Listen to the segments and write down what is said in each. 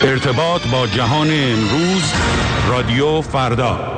ارتباط با جهان امروز، رادیو فردا.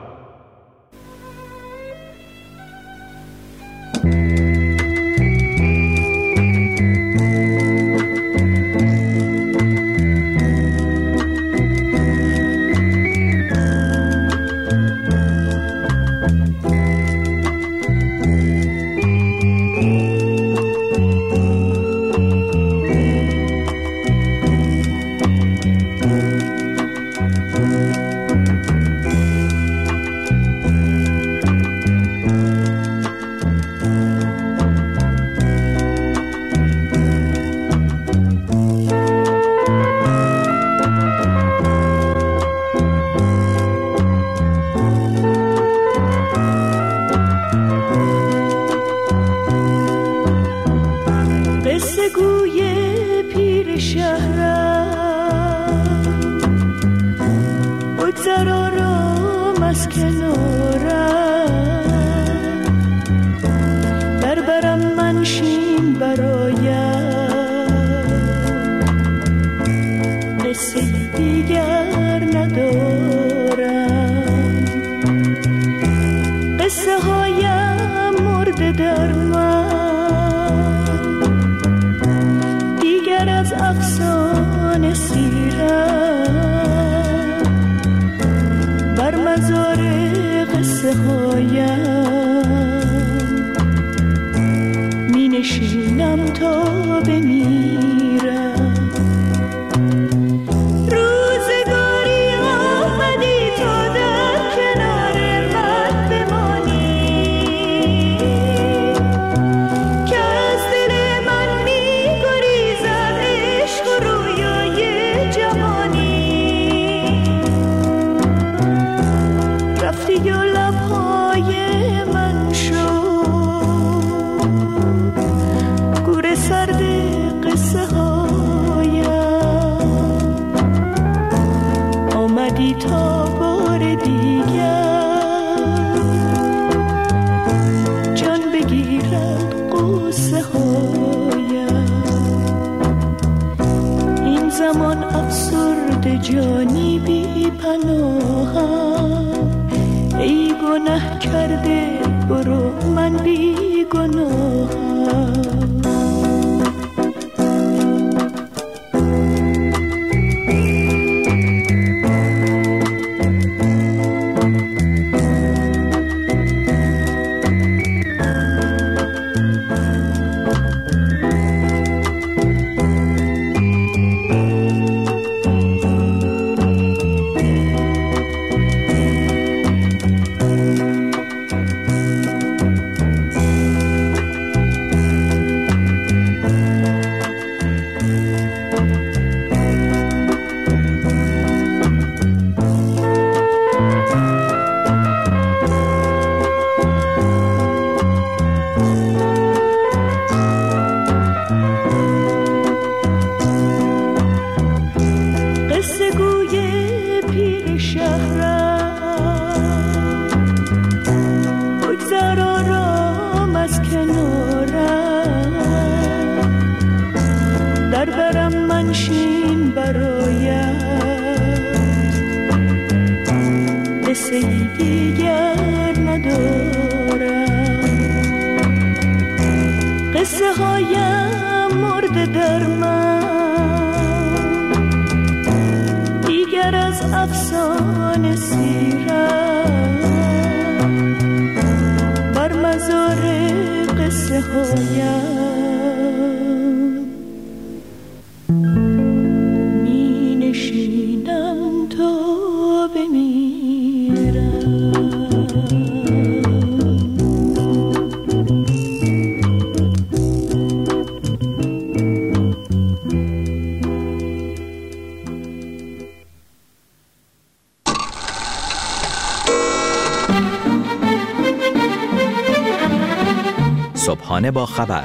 صبحانه با خبر،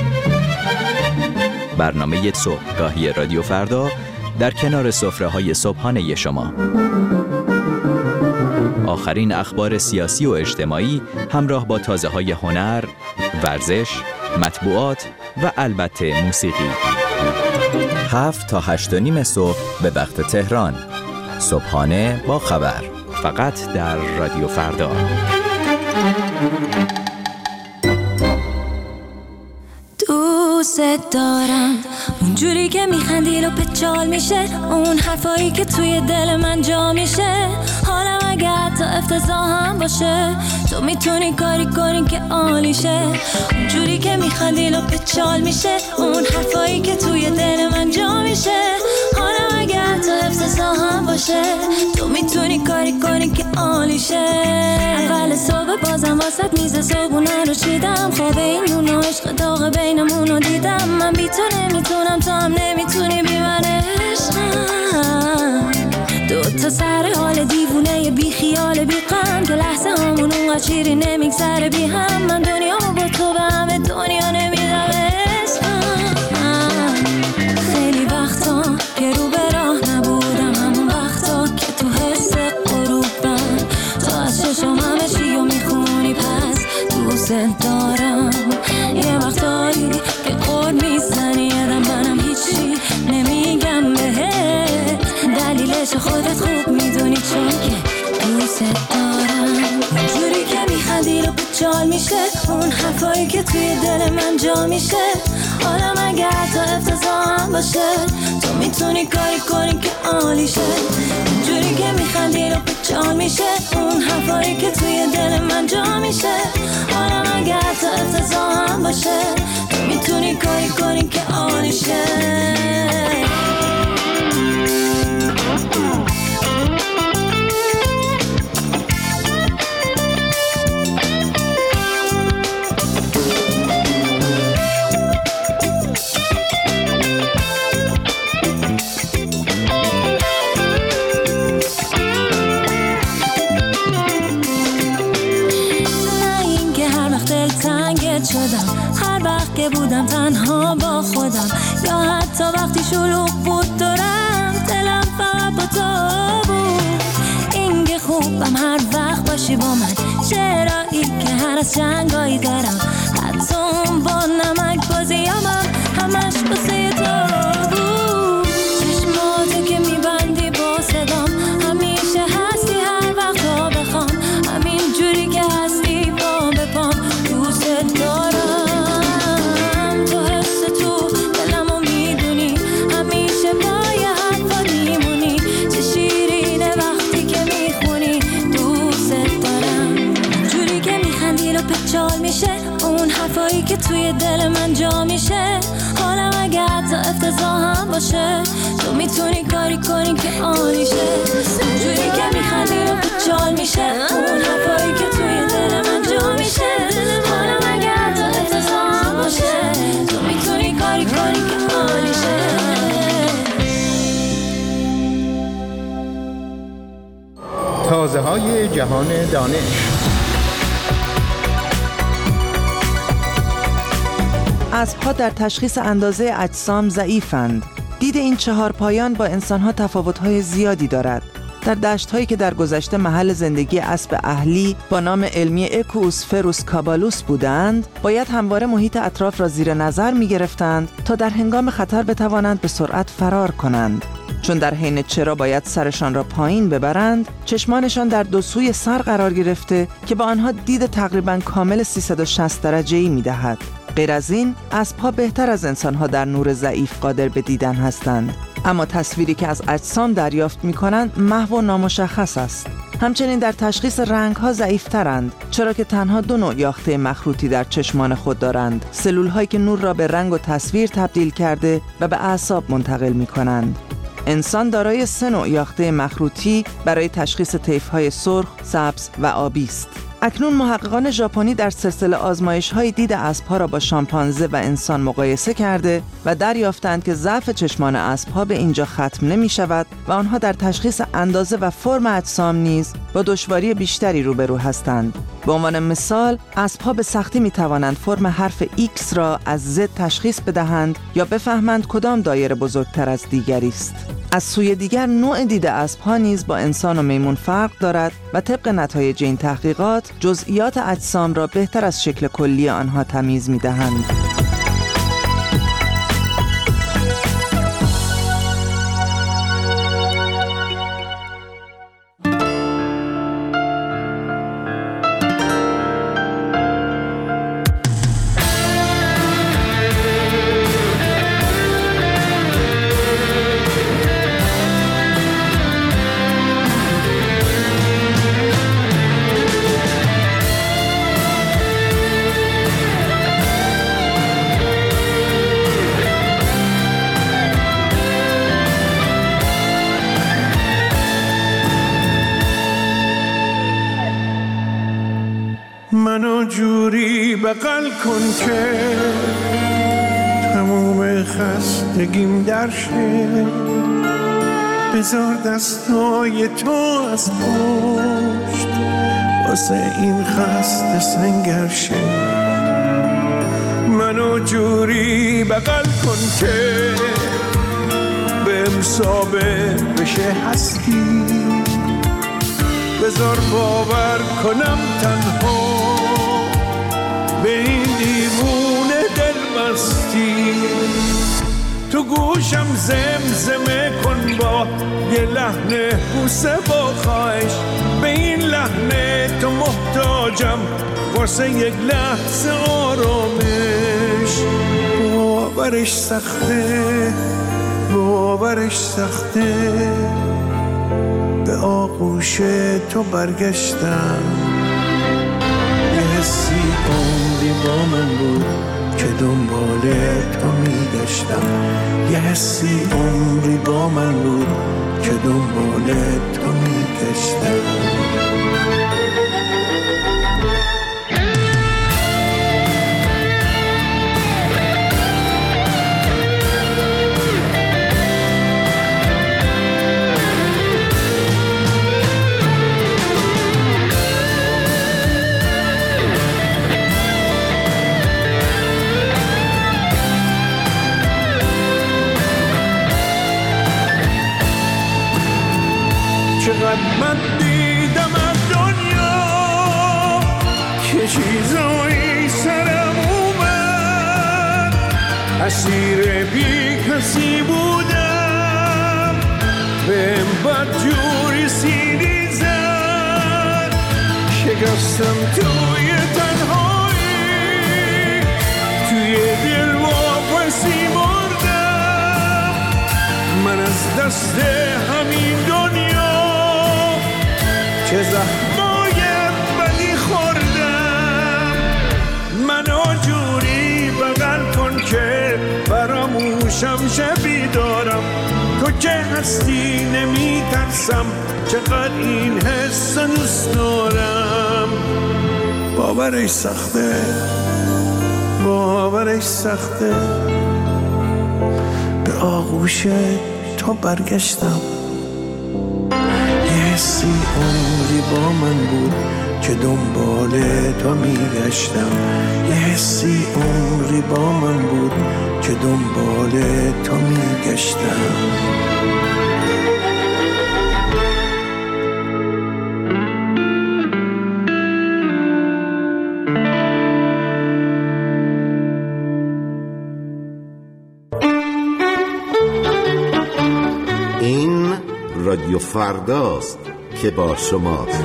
برنامه صبحگاهی رادیو فردا در کنار سفره‌های صبحانه شما. آخرین اخبار سیاسی و اجتماعی همراه با تازه‌های هنر، ورزش، مطبوعات و البته موسیقی. 7 تا 8:30 صبح به وقت تهران. صبحانه با خبر، فقط در رادیو فردا. دوست دارم اونجوری که میخندی رو پچال میشه، اون حرفایی که توی دل من جا میشه. حالم اگه حتی افتضاح هم باشه، تو میتونی کاری کنی که عالیشه. اونجوری که میخندی رو پچال میشه، اون حرفایی که توی دل من جا میشه. حالم اگه حتی افتضاح هم باشه، تو میتونی کاری کنی که عالیشه. اول صبح بازم واسط میز صبحونه رو چیدم، خواب این نون و عشق داغ بینمون رو دیدم. من بی تو نمیتونم، تو هم نمیتونی بی من عشقم. دوتا سر حال دیوونه بی خیال بی غم، که لحظه همون اونقدر شیری نمیگذره بی هم. من دنیامو با تو به همه دنیا نمیدم عشقم. خیلی وقتا که رو به راه نبودم، همون وقتا که تو حس غروبم، تو از چشم همه چی رو میخونی، پس دوست دارم. یه وقتایی که قول میزنی ادم، منم هیچی نمیگم بهت، دلیلش خودت خوب میدونی، چون که دوست دارم. اونجوری که میخندی رو پچال میشه، اون حرفایی که توی دل من جا میشه. حالم اگه حتی افتضاح هم باشه، تو میتونی کاری کنی که عالیشه. اونجوری که میخندی رو پچال میشه، اون حرفایی که توی دل من جا میشه. حالم اگه حتی افتضاح هم باشه، تو میتونی کاری کنی که عالیشه. هر وقت که بودم تنها با خودم، یا حتی وقتی شلوغ بود دورم، دلم فقط با تو بود. این که خوبم هر وقت باشی با من، چرایی که هر از جنگایی دارم، حتی اون با نمک بازیامم همش بسه تو بود. چشماتو که میبندی با صدام، همیشه هستی هر وقت ها بخوام، همین جوری که هستی با بپام. دوست دارم تو حس تو دلمو میدونی، همیشه پای حرفا میمونی، چه شیرینه وقتی که میخونی. دوست دارم جوری که میخندی رو پچال میشه، اون حرفایی که توی دل من جا میشه. حالم اگه حتی افتضاح هم باشه، تو میتونی کاری کنی که عالیشه. جوری که میخندی رو پچال میشه، اون حرفایی که توی دل من جا میشه. حالم اگه حتی افتضاح هم باشه، تو میتونی کاری کنی که عالیشه. تازه های جهان دانش. اسب‌ها در تشخیص اندازه اجسام ضعیفند. دید این چهار پایان با انسان‌ها تفاوت‌های زیادی دارد. در دشت‌هایی که در گذشته محل زندگی اسب اهلی با نام علمی اکوسفروس کابالوس بودند، باید همواره محیط اطراف را زیر نظر می‌گرفتند تا در هنگام خطر بتوانند به سرعت فرار کنند. چون در حین چرا باید سرشان را پایین ببرند، چشمانشان در دو سوی سر قرار گرفته که با آنها دید تقریباً کامل 360 درجه‌ای می‌دهد. غیر از این، اسب‌ها بهتر از انسان‌ها در نور ضعیف قادر به دیدن هستند، اما تصویری که از اجسام دریافت می‌کنند محو و نامشخص است. همچنین در تشخیص رنگ‌ها ضعیف‌ترند، چرا که تنها دو نوع یاخته مخروطی در چشمان خود دارند: سلول‌هایی که نور را به رنگ و تصویر تبدیل کرده و به اعصاب منتقل می‌کنند. انسان دارای 3 نوع یاخته مخروطی برای تشخیص طیف‌های سرخ، سبز و آبی است. اکنون محققان ژاپنی در سلسله آزمایش‌های دید اسب‌ها را با شامپانزه و انسان مقایسه کرده و دریافتند که ضعف چشمان اسب‌ها به اینجا ختم نمی‌شود و آنها در تشخیص اندازه و فرم اجسام نیز با دشواری بیشتری روبرو هستند. به عنوان مثال، اسب‌ها به سختی می‌توانند فرم حرف X را از Z تشخیص بدهند یا بفهمند کدام دایره بزرگتر از دیگری است. از سوی دیگر، نوع دید اسب‌ها نیز با انسان و میمون فرق دارد و طبق نتایج این تحقیقات، جزئیات اجسام را بهتر از شکل کلی آنها تمیز می‌دهند. بغل کن که تموم خستگیم در شه، بذار دستای تو از پشت واسه این خسته سنگر شه. منو جوری بغل کن که بهم ثابت بشه هستی، بذار باور کنم تنها به این دیوونه دل مستی. تو گوشم زمزمه کن با یه لحن بوسه با خواهش، به این لحن تو محتاجم واسه یک لحظه آرامش. باورش سخته، باورش سخته، به آغوش تو برگشتم. یه حسی عمری با من بود که دنبال تو میگشتم، یه حسی عمری با من بود که دنبال تو میگشتم. چقدر من دیدم از دنیا که چیزایی سرم اومد، اسیر بی کسی بودم، بهم بدجوری سیلی زد، شکستم توی تنهایی، توی دل واپسی مردم. من از دست همین دنیا چه زخمای بدی خوردم. منو جوری بغل کن که فراموشم شبی دارم، تو که هستی نمی ترسم، چقدر این حس دوست دارم. باورش سخته، باورش سخته، به آغوش تو برگشتم. حسی عمری با من بود که دنبال تو میگشتم، یه حسی عمری با من بود که دنبال تو میگشتم. این رادیو فرداست که با شماست.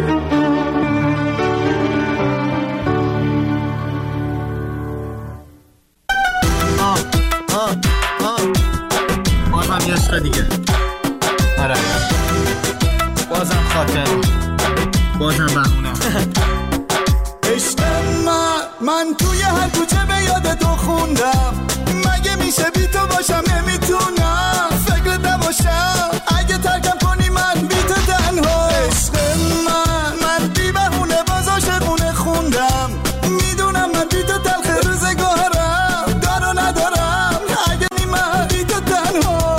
بازم یه عشق دیگه، آره بازم خاطر، بازم بهونه. عشق من توی هر کوچه به یاد تو خوندم، مگه میشه بی تو باشم؟ نمیتونم فکرت نباشم، اگه ترکم کنی من بی تو تنها. عشق من بی بهونه باز عاشقونه خوندم، میدونم من بی تو تلخ روزگارم، دارو ندارم اگه نی من بی تو تنها.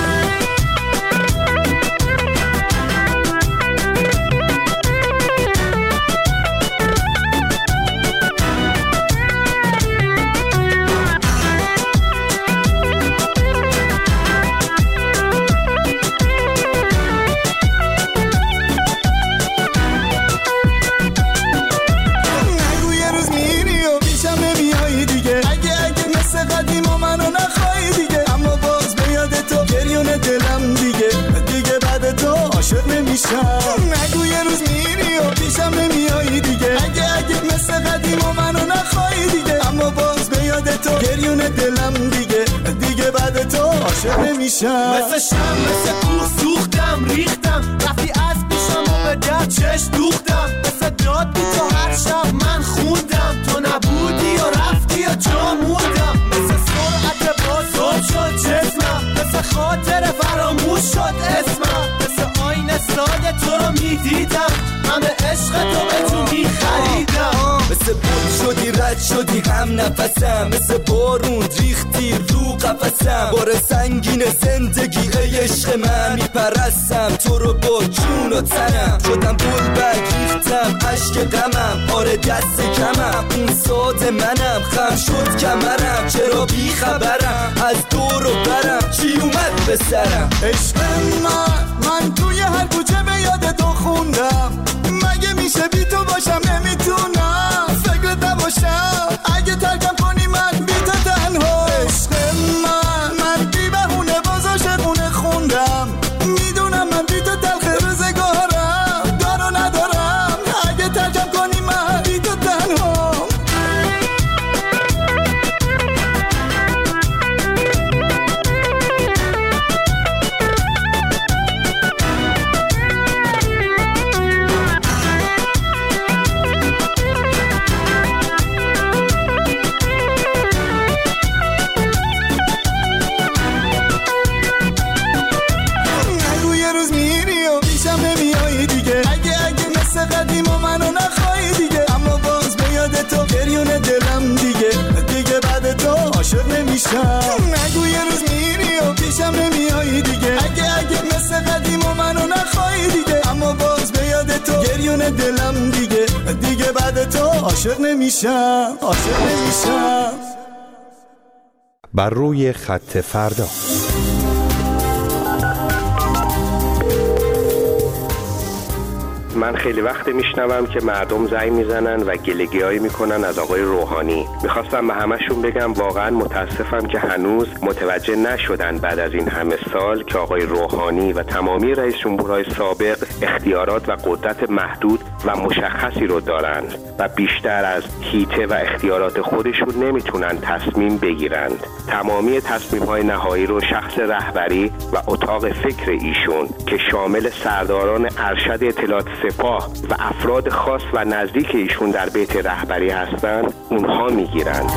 نگو یه روز میری و پیشم نمیایی دیگه، اگه مثل قدیم و منو نخوایی دیگه، اما باز به یاد تو گریون دلم دیگه بعد تو عاشق نمیشم. مثل شم مثل کوه سوختم ریختم، رفتی از پیشم و به درد چشم دوختم، مثل داد بی تو هر شب من خوندم، تو نبودی و رفتی و جا موندم، مثل سرعت باز صبح شد جسمم، مثل خاطر فراموش شد اسمم، مثل آینه ساده تو رو میدیدم، همه عشق تو به تو میخریدم. مثل بود شدی رد شدی هم نفسم، مثل بارون ریختی رو قفسم. بار سنگین زندگی ای عشق من، میپرستم تو رو با جون و تنم. شدم بلبل ریختم عشق غمم، آره دست کمم اون ساعت منم. خم شد کمرم چرا بی خبرم، از دور و برم چی اومد به سرم. عشق من توی هر کوچه به یاد تو خوندم، مگه میشه بی تو باشم نمیتونم. فکرت نباشم اگه ترکم کنی من بی تو تنها. عشق من بی بهونه باز عاشقونه خوندم، میدونم من بی تو تلخ روزگارم. دارو ندارم اگه ترکم کنی من بی تو تنها. نگو یه روز میری و پیشم نمیایی دیگه، اگه مثل قدیم و منو نخوایی دیگه. اما باز به یاد تو گریون دلم دیگه بعد تو عاشق نمیشم. بر روی خط فردا. من خیلی وقت میشنوم که مردم زنگ میزنن و گله‌گیایی میکنن از آقای روحانی. میخواستم به همشون بگم واقعا متاسفم که هنوز متوجه نشدن بعد از این همه سال که آقای روحانی و تمامی رئیس جمهورهای سابق اختیارات و قدرت محدود و مشخصی رو دارند و بیشتر از هیته و اختیارات خودشون نمیتونن تصمیم بگیرند. تمامی تصمیم‌های نهایی رو شخص رهبری و اتاق فکر ایشون که شامل سرداران ارشد اطلاعات سپاه و افراد خاص و نزدیک ایشون در بیت رهبری هستند اونها میگیرند.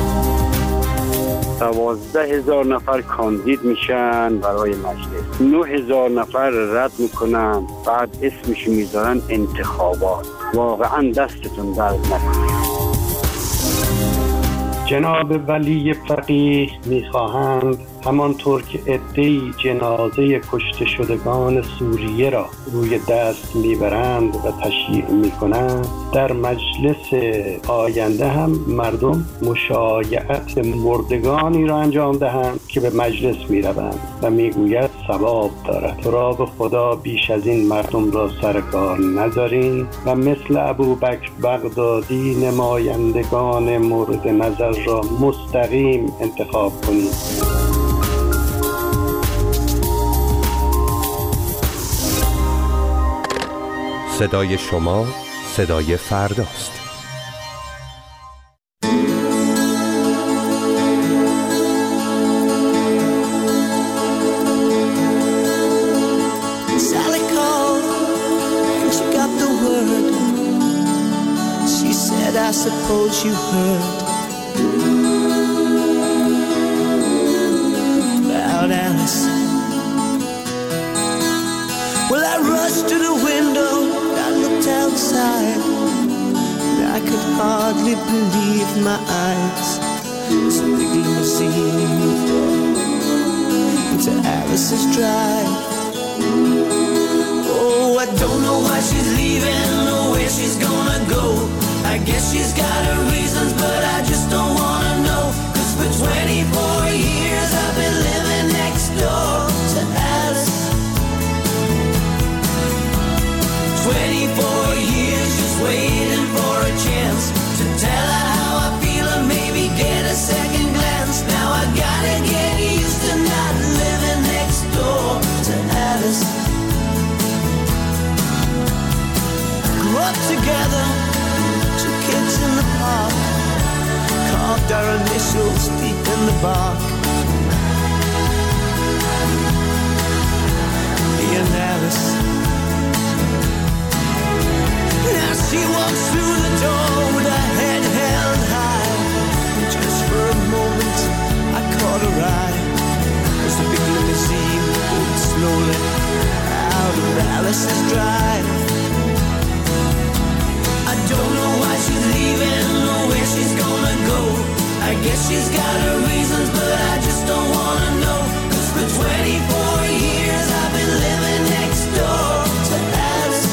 12,000 نفر کاندید میشن برای مجلس، 9,000 نفر رد میکنن، بعد اسمش میذارن انتخابات. واقعا دستتون درد نکنه. جناب ولی فقیه میخواهند همانطور که عده‌ای جنازه کشته شدگان سوریه را روی دست میبرند و تشییع میکنند، در مجلس آینده هم مردم مشایعت مردگانی را انجام دهند که به مجلس میروند و میگوید ثواب دارد. تو را به خدا بیش از این مردم را سر کار نذارین و مثل ابوبکر بغدادی نمایندگان مورد نظر را مستقیم انتخاب کنید. صدای شما صدای فرداست. Sally called and she got the word. She said, I suppose you heard about Alice. Well, I rushed to the window, I looked outside, and I could hardly believe my eyes. This big limousine into Alice's drive. Oh, I don't know why she's leaving or where she's gonna go. I guess she's got her reasons, but I just don't wanna know. 'Cause for 24 years I've been living next door to Alice. 24 years just waiting for a chance to tell her how I feel and maybe get a second glance. Now I gotta get used to not living next door to Alice. Grew up together, 2 kids in the park, carved our initials deep in the bark. Me and Alice. Now she walks through the door with her head held high, and just for a moment I caught her eye as the big limousine pulled slowly out of Alice. Alice's drive. I don't know why she's leaving or where she's gonna go. I guess she's got her reasons, but I just don't wanna know. 'Cause for 24 years I've been living next door to Alice.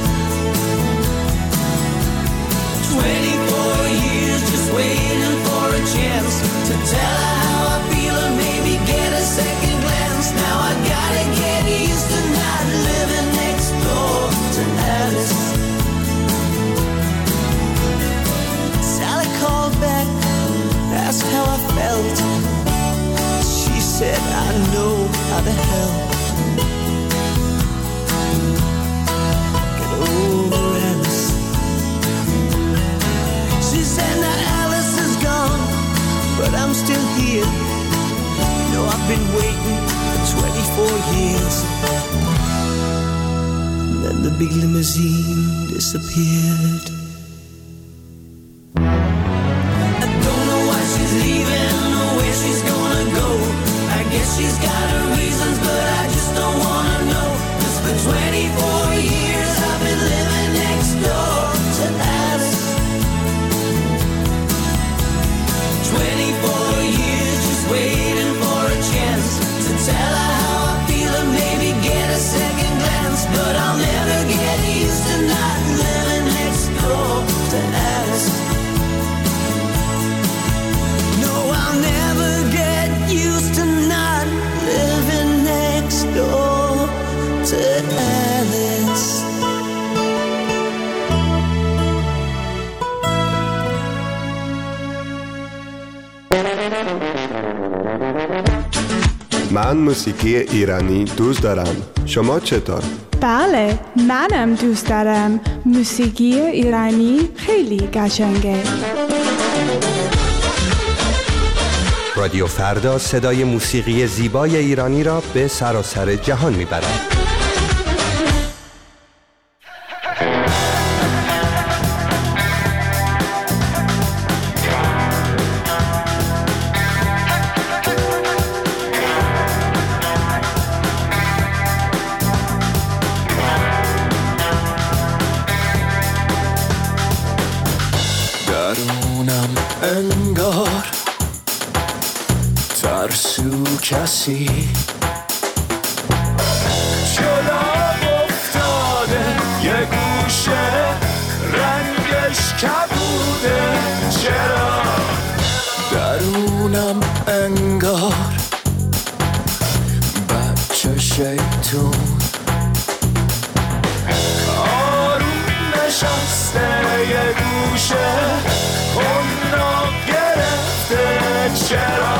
24 years just waiting for a chance to tell her how I feel and maybe get a second glance. Now I gotta get used to not living next door to Alice. Sally called back, asked how I felt. She said, I know how to help. Get over Alice. She said, now Alice is gone, but I'm still here. You know I've been waiting for 24 years. And then the big limousine disappeared. I don't know why she's leaving or where she's gonna go. I guess she's got her reasons, but I just don't wanna know. 'Cause for 24 years I've been living next door to Alice. 24 years just waiting for a chance to tell her how I feel and maybe get a second glance. But I'll never get used to not living next door to Alice. No, I'll never get used to not living next door to Alice. من موسیقی ایرانی دوست دارم. شما چطور؟ بله، منم دوست دارم. موسیقی ایرانی خیلی قشنگه. رادیو فردا صدای موسیقی زیبای ایرانی را به سراسر جهان میبرد. درونم انگار ترسو کسی جلوم افتاده یه گوشه رنگش کبوده. چرا درونم انگار بچه شیطون آروم نشسته یه گوشه خونو گرفته. چرا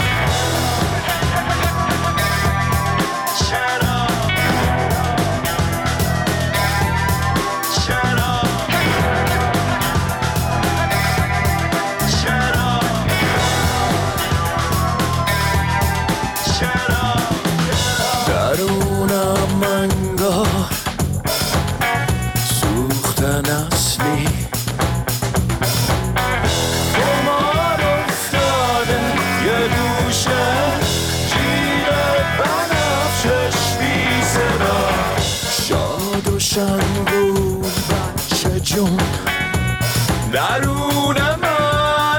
درونم انگار سوختن اصلی خمار افتاده یه دوشه جیر بنفشش بی صدا. شاد و شنگول بچه جون درون من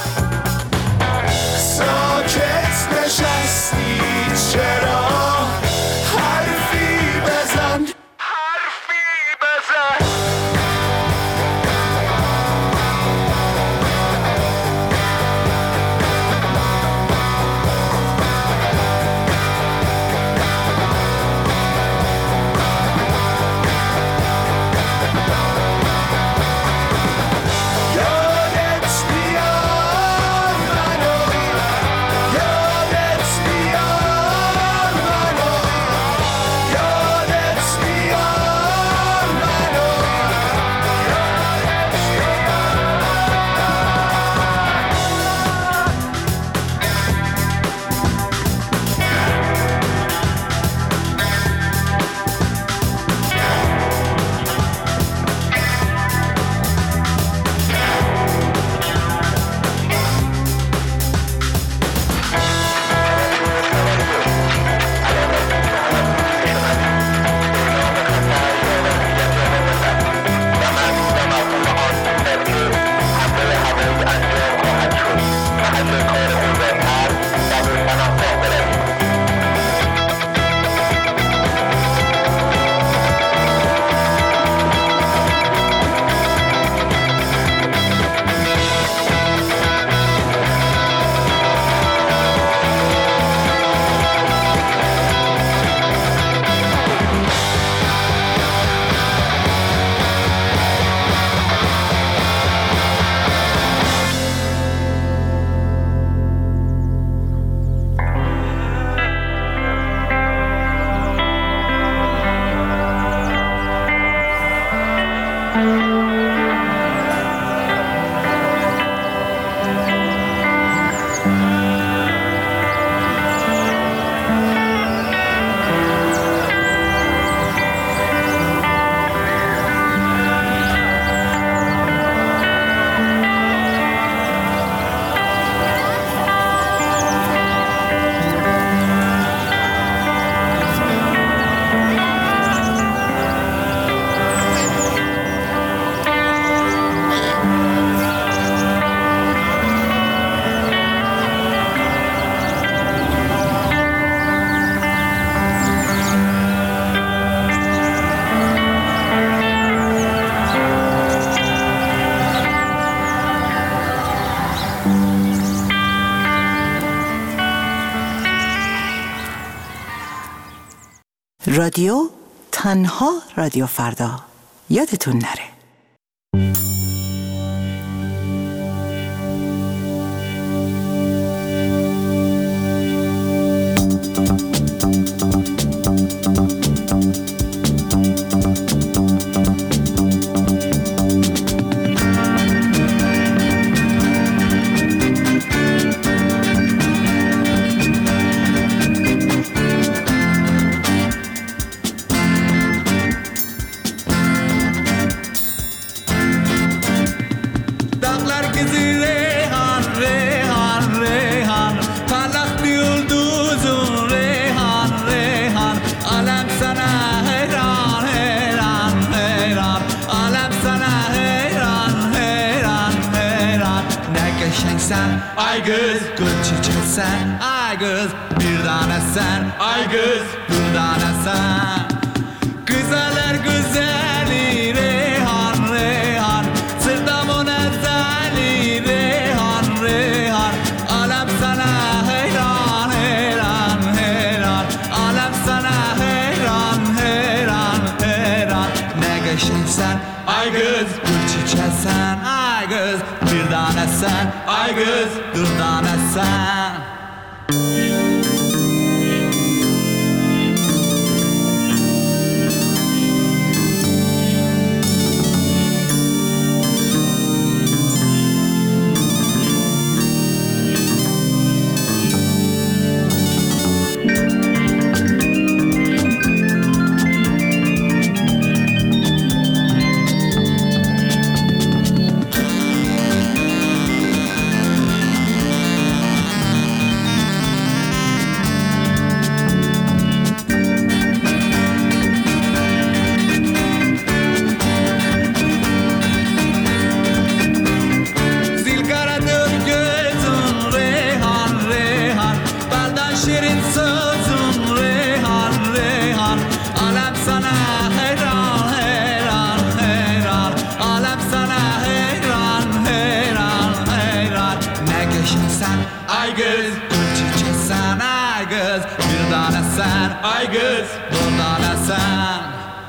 ساکت نشستی. چرا حرفی بزن یا رادیو تنها رادیو فردا، یادتون نره. Ay göz gül çiçek sen, ay göz bir tane sen, ay göz bir tane sen. Güzeller güzeli Reyhan Reyhan, sırtımın ezeli Reyhan Reyhan. Alem sana heyran heyran heyran, alem sana heyran heyran heyran. Ne geçen sen, ay göz gül çiçek sen, ay göz bir tane sen, ay göz durdane sen. Ay göz durdane sen.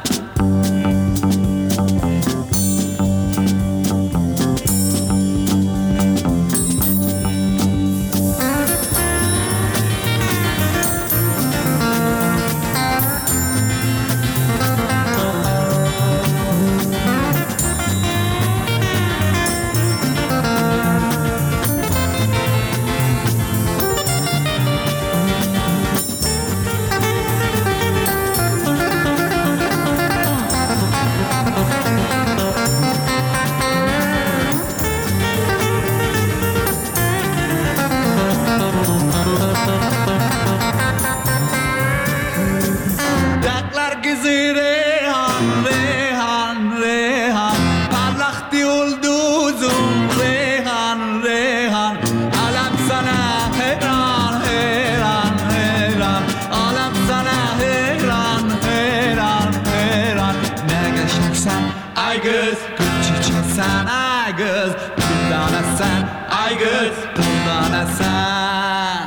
Ay göz gül çiçek sen, ay göz bir tane sen, ay göz bir tane sen.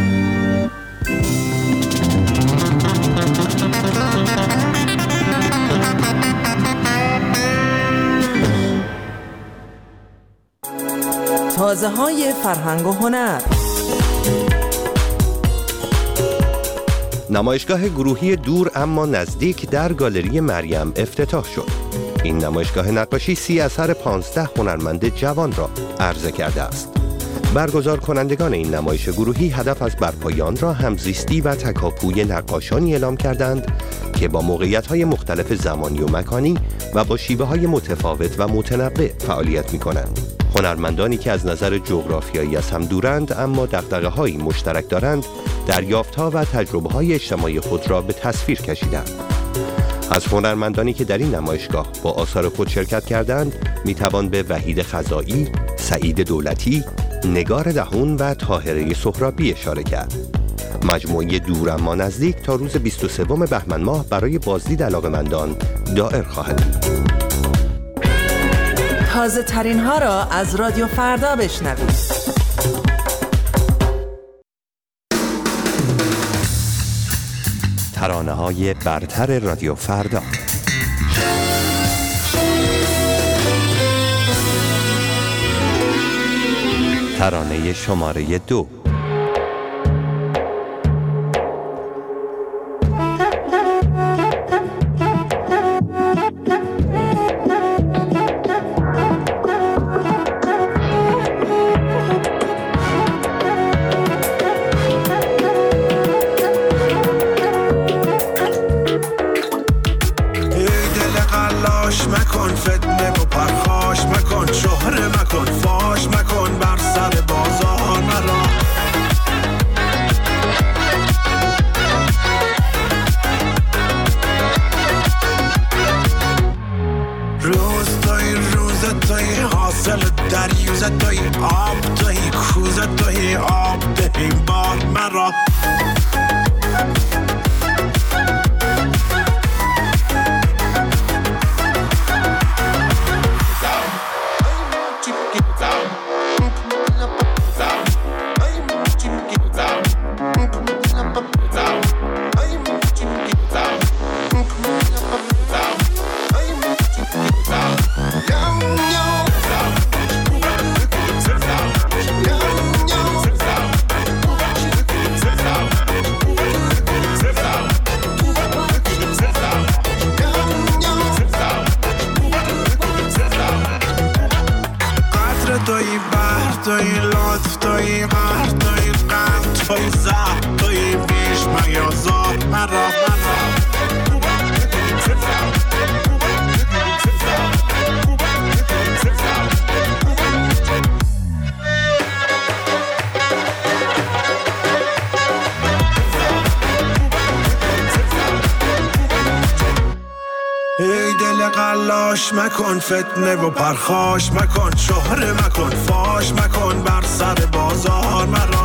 تازه های فرهنگ و هنر. نمایشگاه گروهی دور اما نزدیک در گالری مریم افتتاح شد. این نمایشگاه نقاشی 30 اثر 15 هنرمند جوان را عرضه کرده است. برگزار کنندگان این نمایش گروهی هدف از برپایی آن را همزیستی و تکاپوی نقاشانی اعلام کردند که با موقعیت‌های مختلف زمانی و مکانی و با شیوه‌های متفاوت و متنوع فعالیت می‌کنند. هنرمندانی که از نظر جغرافیایی از هم دورند اما دغدغه‌هایی مشترک دارند، دریافت‌ها و تجربه‌های اجتماعی خود را به تصویر کشیدند. از هنرمندانی که در این نمایشگاه با آثار خود شرکت کردند میتوان به وحید خزائی، سعید دولتی، نگار دهون و طاهره سهرابی اشاره کرد. مجموعه دور اما نزدیک تا روز 23 بهمن ماه برای بازدید علاقه‌مندان دائر خواهد بود. تازه ترین ها را از رادیو فردا بشنوید. ترانه‌های برتر رادیو فردا. ترانه شماره 2. مکن فتنه و پرخاش مکن، شهره مکن، فاش مکن بر سر بازار مرا. روز توی حاصل دریوز توی آب توی کوز توی آب دهی بار مرا. توی بحر توی لطف توی قهر توی غم توی زهر توی بیش میازار مرا. ای دل قلاش مکن فتنه و پرخاش مکن، شهره مکن، فاش مکن بر سر بازار مرا.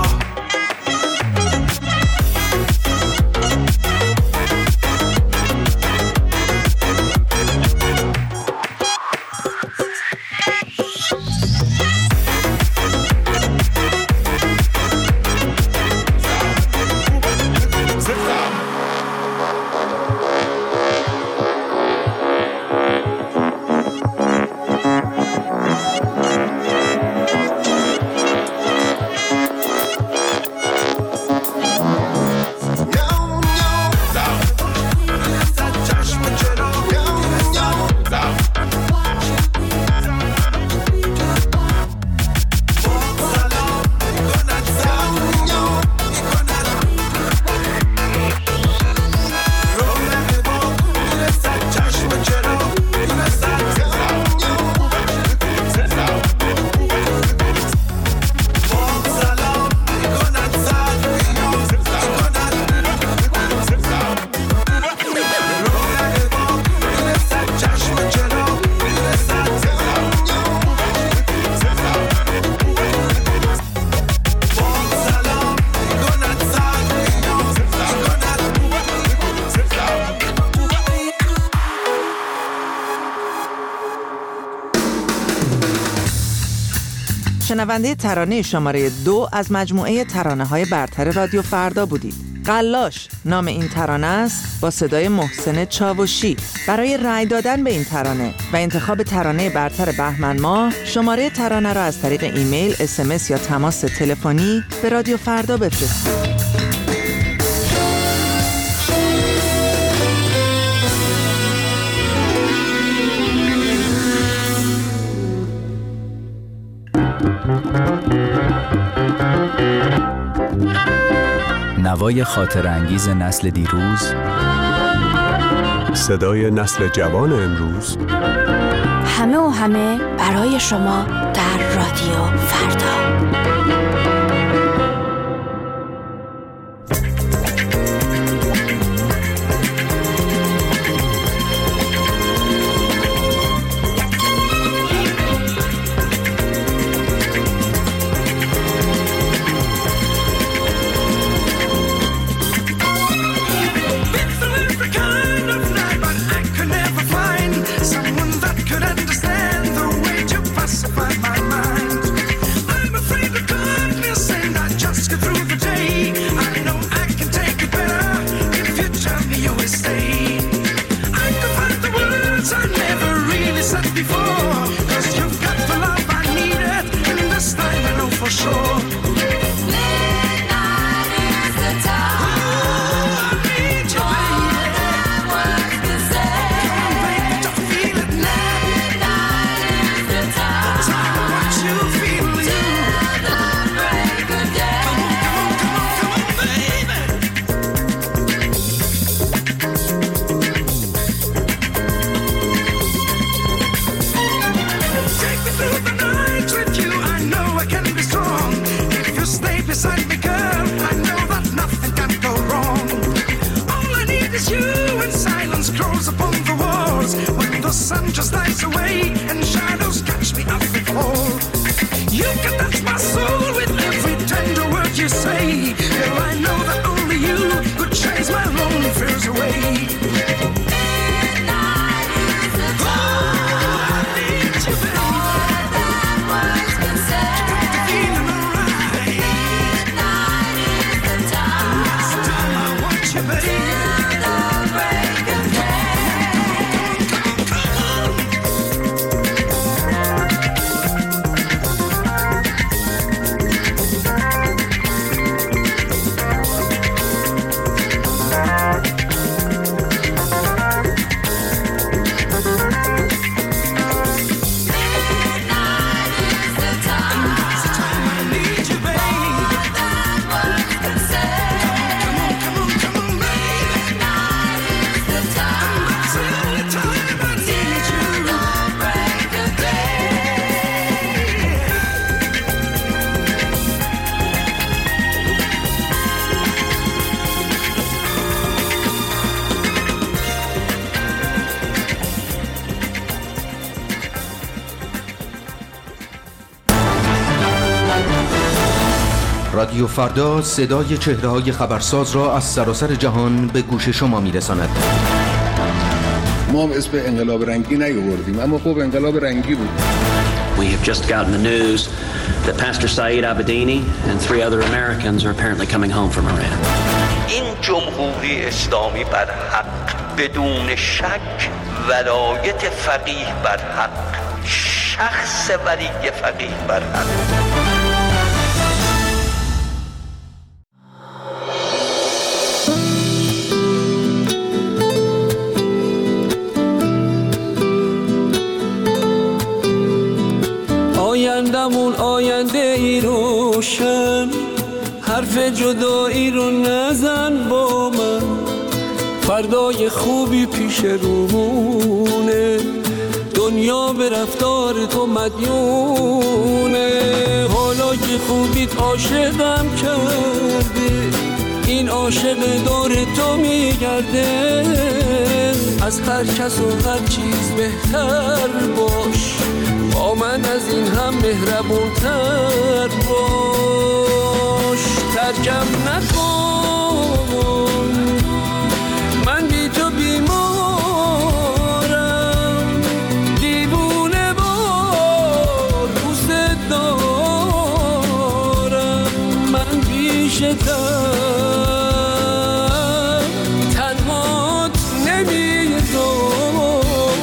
شنونده ترانه شماره 2 از مجموعه ترانه‌های برتر رادیو فردا بودید. قلاش نام این ترانه است، با صدای محسن چاوشی. برای رأی دادن به این ترانه و انتخاب ترانه برتر بهمن ماه، شماره ترانه را از طریق ایمیل، SMS یا تماس تلفنی به رادیو فردا بفرستید. نوای خاطر انگیز نسل دیروز، صدای نسل جوان امروز، همه برای شما در رادیو فردا. Understand the way to pacify my mind. I'm afraid to come. رادیو فردا صدای چهره‌های خبرساز را از سراسر جهان به گوش شما می‌رساند. ما هم اسم انقلاب رنگی نیاوردیم، اما خب انقلاب رنگی بود. We have just gotten the news that Pastor Saeed Abedini and 3 other Americans are apparently coming home from Iran. این جمهوری اسلامی بر حق، بدون شک ولایت فقیه بر حق، شخص ولی فقیه بر حق. آیندمون آینده ای روشن، حرف جدایی رو نزن با من، فردای خوبی پیش رومونه، دنیا به رفتار تو مدیونه. حالا که خوبیت عاشقم کرده، این عاشق دور تو میگرده، از هر کس و هر چیز بهتر باش، با من از این هم مهربون تر باش. ترکم نکن، من بی تو بیمارم، دیوونه بار دوست دارم، من بیشتر تنهات نمیذارم.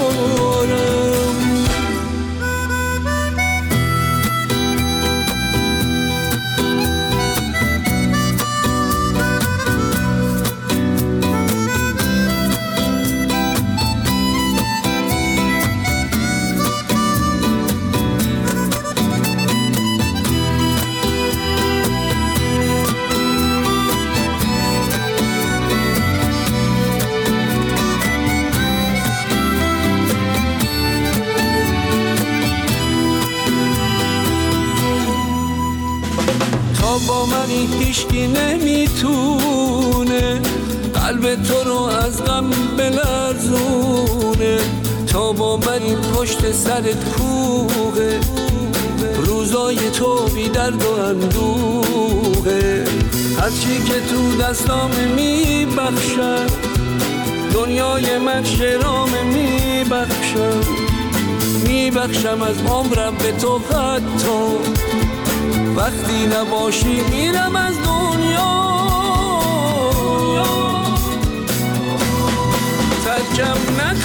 با من هیچکی نمیتونه قلب تو رو از غم بلرزونه، تا با من این پشت سرت کوه، روزای تو بی درد و اندوه. هرچی که تو دستام میبخشم، دنیای من شرام میبخشم از عمرم به تو، حتی وقتی نباشی میرم از دنیا. ترکم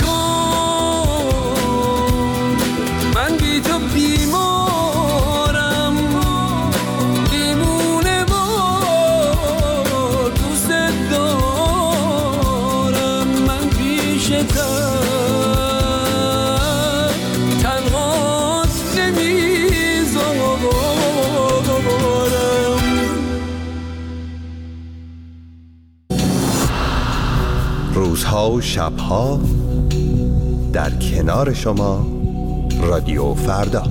نکن، من بی تو بیمارم، دیوونه وار دوست دارم، من بیشتر تنهات نمیذارم. روزها و شبها در کنار شما، رادیو فردا.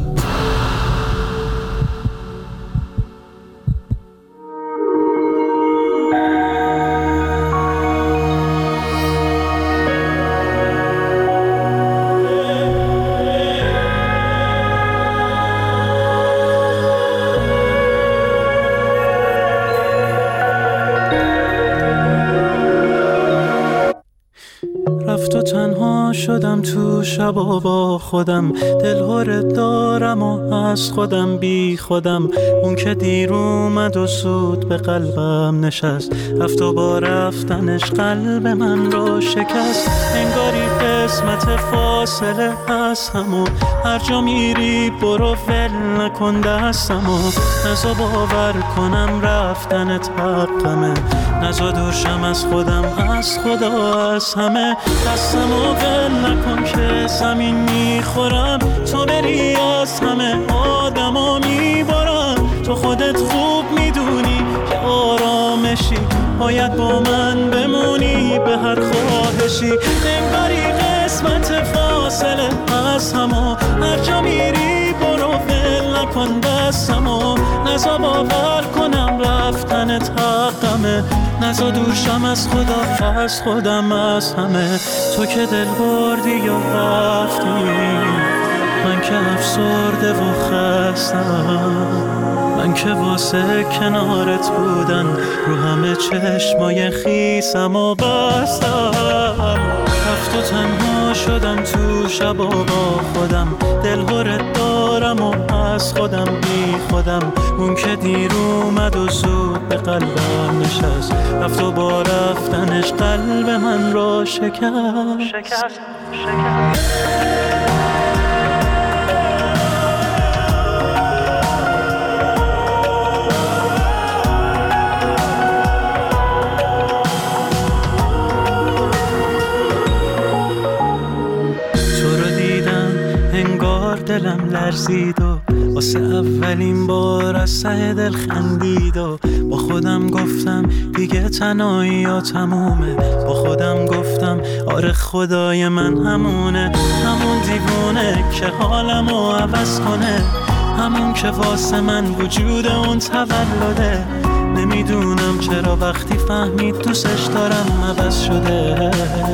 شدم تو شبا با خودم، دلهورت دارم و از خودم بی خودم. اون که دیر اومد و سود به قلبم نشست، رفت و با رفتنش قلب من رو شکست. انگاری قسمت فاصله از همو، هر جا میری برو ول نکن دستمو. نزا باور کنم رفتنت حقمه، نزا دوشم از خودم، از خدا، از همه. دستمو ول نکن که زمین میخورم، تو بری از همه آدما میبارم. تو خودت خوب میدونی که آرامشی، باید با من بمونی به هر خواهشی. انگاری قسمت فاصله از همو، هر جا میری برو ول نکن دستمو. نزا باور کنم رفتنت حقمه، نزا دوشم از خدا، از خودم، از همه. تو که دل بردی یا رفتی، من که افسرده و خستم، من که واسه کنارت بودن رو همه چشمای خیسم و بستم. رفت و تنها شدم تو شب و با خودم، دلهرت دارم و از خودم بی خودم. اون که دیر اومد و زود به قلبم نشست، رفت و با رفتنش قلب من را شکست. دلم لرزید و واسه اولین بار از ته دل خندید و با خودم گفتم دیگه تنهایی ها تمومه. با خودم گفتم آره خدای من همونه، همون دیوونه که حالمو عوض کنه، همون که واسه من وجود اون تولده. نمیدونم چرا وقتی فهمید دوستش دارم عوض شده.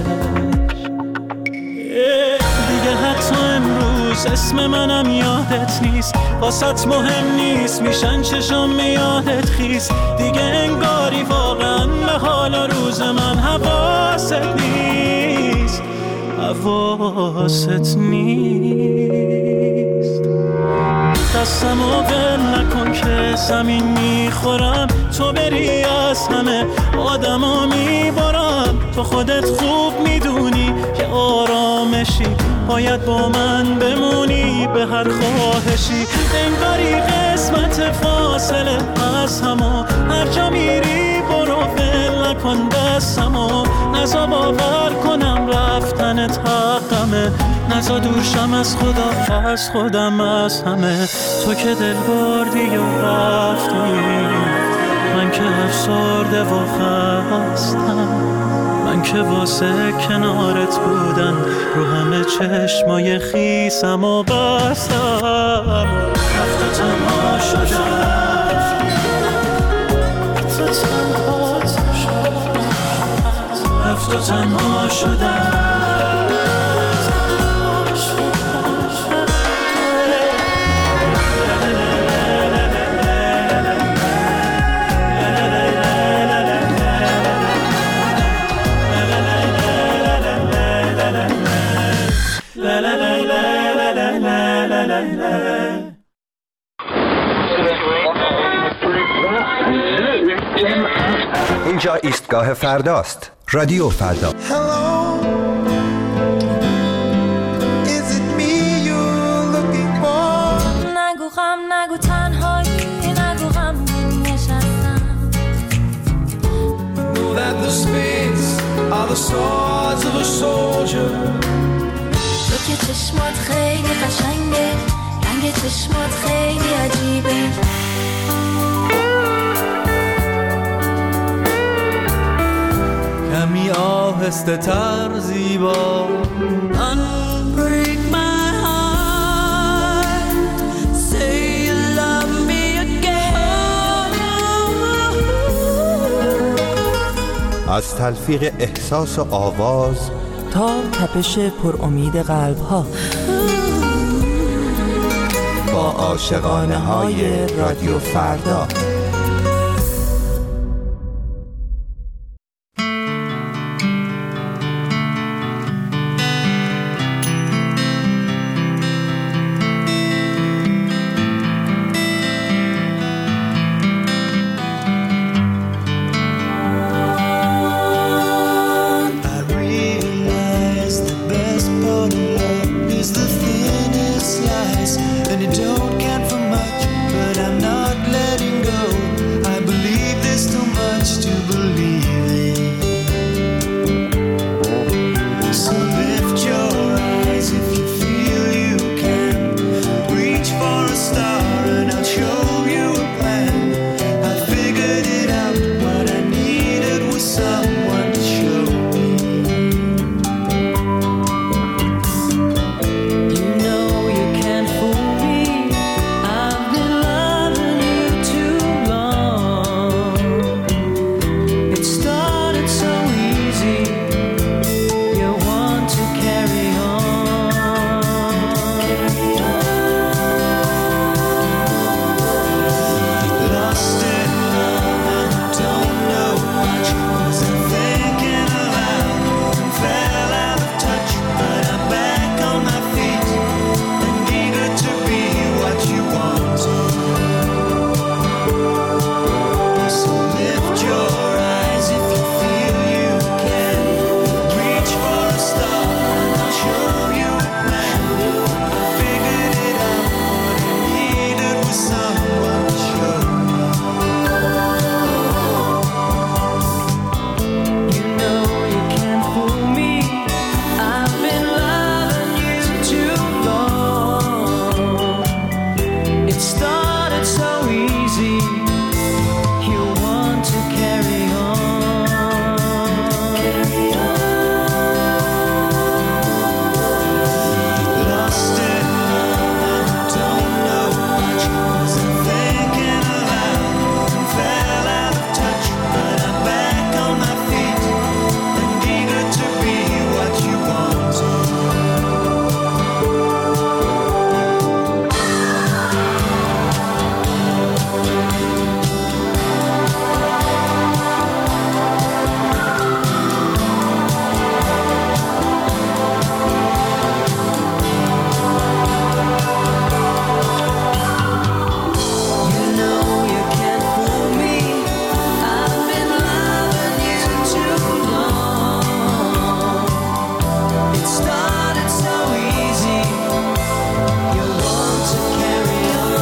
دیگه حتی امروز اسم منم یادت نیست، واسط مهم نیست میشن چشم یادت خیس. دیگه انگاری واقعا به حال روز من حواست نیست، حواست نیست. دستمو ول نکن که زمین میخورم، تو بری از همه آدما میبارم. تو خودت خوب میدونی که آرامشی باید با من بمونی به هر خواهشی. انگاری قسمت فاصله از همو، هر جا میری برو ول نکن دستمو. نزا باور کنم رفتنت حقمه، نزا دورشم از خدا از خودم از همه. تو که دل بردی و رفتی، من که افسرده و خستم، من که واسه کنارت بودن رو همه چشمای خیسم و بستم. رفت و تنها شدم، رفت و تنها شدم. اینجا ایستگاه فرداست. رادیو فردا. نگو غم، نگو تنهایی، نگو غم نشستم. Know that the spades are the swords of a soldier. تو که چشمات خیلی قشنگه، رنگ چشمات خیلی عجیبه. کمی آهسته تر زیبا. Unbreak my heart, say you love me again. از تلفیق احساس و آواز تا تپش پر امید قلب ها، با عاشقانه های رادیو فردا. And you don't count for much, but I'm not letting go. It started so easy. You want to carry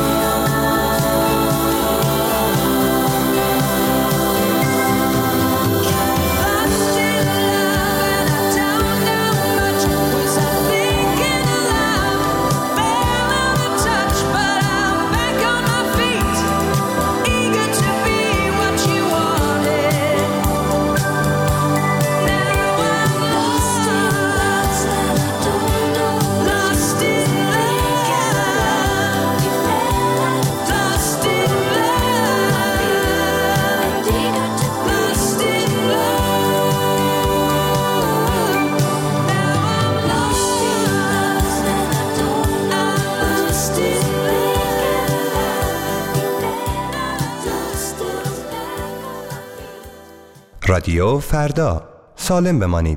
رادیو فردا، سالم بمانید.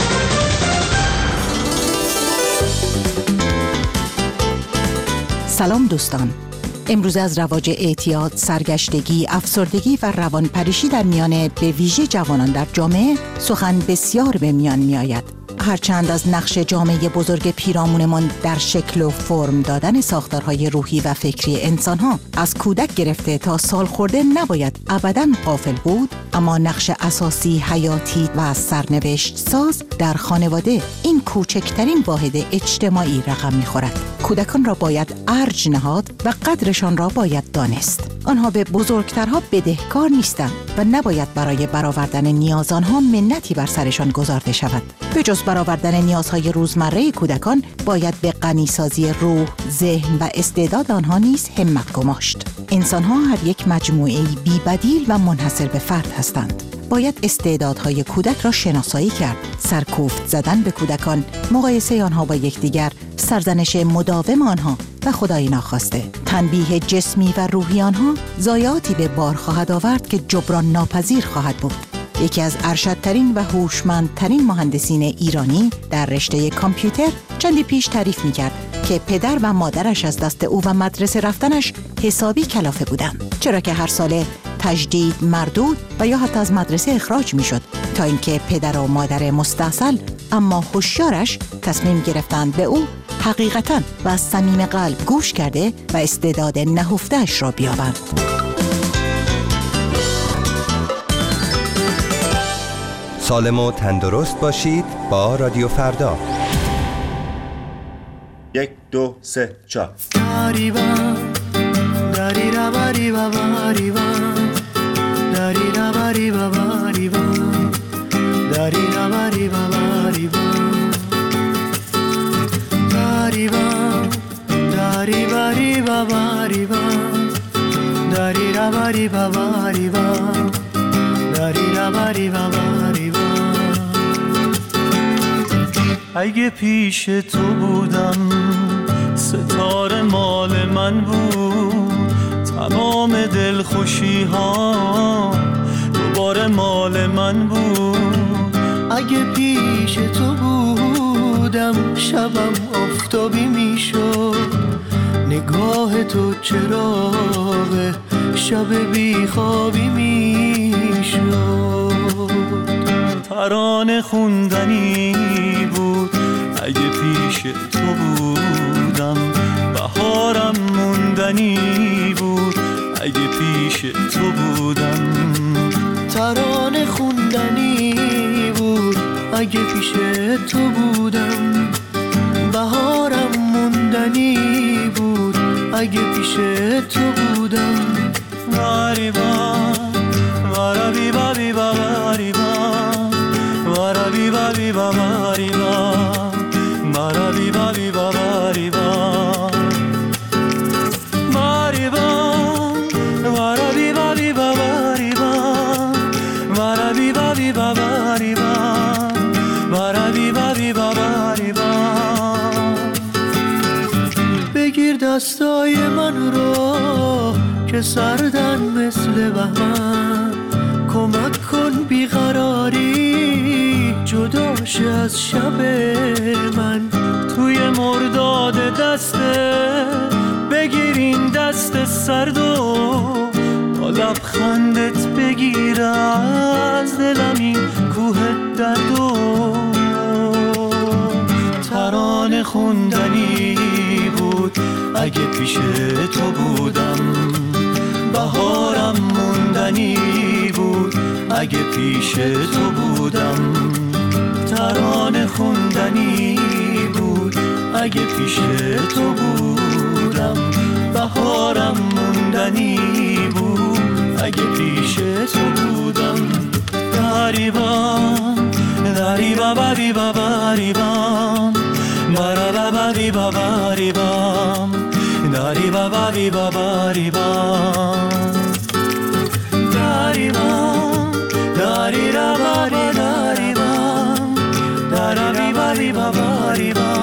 سلام دوستان. امروز از رواج اعتیاد، سرگشتگی، افسردگی و روانپریشی در میان به ویژه جوانان در جامعه سخن بسیار به میان می آید. هرچند از نقش جامعه بزرگ پیرامونمان در شکل و فرم دادن ساختارهای روحی و فکری انسانها از کودک گرفته تا سالخورده نباید ابداً غافل بود، اما نقش اساسی، حیاتی و سرنوشت ساز در خانواده این کوچکترین واحد اجتماعی رقم می‌خورد. کودکان را باید ارج نهاد و قدرشان را باید دانست. آنها به بزرگترها بدهکار نیستند و نباید برای برآوردن نیاز آنها منتی بر سرشان گذارده شود. به جز برآوردن نیازهای روزمره کودکان باید به غنیسازی روح، ذهن و استعداد آنها نیز همت گماشت. انسان‌ها هر یک مجموعه‌ای بی‌بدیل و منحصر به فرد هستند. باید استعدادهای کودک را شناسایی کرد، سرکوفت زدن به کودکان، مقایسه آنها با یکدیگر، سرزنش مداوم آنها و خدای ناخواسته، تنبیه جسمی و روحی آنها ضایعاتی به بار خواهد آورد که جبران ناپذیر خواهد بود. یکی از ارشدترین و هوشمندترین مهندسین ایرانی در رشته کامپیوتر چندی پیش تعریف می‌کرد که پدر و مادرش از دست او و مدرسه رفتنش حسابی کلافه بودند، چرا که هر ساله تجدید، مردود و یا حتی از مدرسه اخراج می‌شد، تا اینکه پدر و مادر مستاصل اما هوشیارش تصمیم گرفتند به او حقیقتاً و از صمیم قلب گوش کرده و استعداد نهفته‌اش را بیابند. سالم و تندرست باشید با رادیو فردا. 1 2 3 4 اگه پیش تو بودم ستاره مال من بود، تمام دلخوشی ها دوباره مال من بود. اگه پیش تو بودم شبم آفتابی میشد، نگاه تو چراغ شب بیخوابی میشد. ترانه خوندنی بود اگه پیش تو بودم، بهارم موندنی بود اگه پیش تو بودم. ترانه خوندنی بود اگه پیش تو بودم، بهارم موندنی بود اگه پیش تو بودم. واریبا وارابی بابی واریبا وارابی بابی واریبا وارابی بابی واریبا واریبا وارابی بابی واریبا وارابی بابی واریبا وارابی بابی واریبا. بگیر دستای من رو که سردن مثل بهمن، کمک کن بیقراری جداش از شب من. توی مرداد دسته بگیر این دست سرد و با لبخندت بگیر از دلم این کوه درد و خوندنی بود اگه پیش تو بودم، بهارم موندنی بود اگه پیش تو بودم، ترانه خوندنی بود اگه پیش تو بودم، بهارم موندنی بود اگه پیش تو بودم. دریبام دریبا بابی بابریبام برا بابی بابریبام دریبا بابی بابریبام دریبام دریرا بابی دریبام دربی بابی بابریبام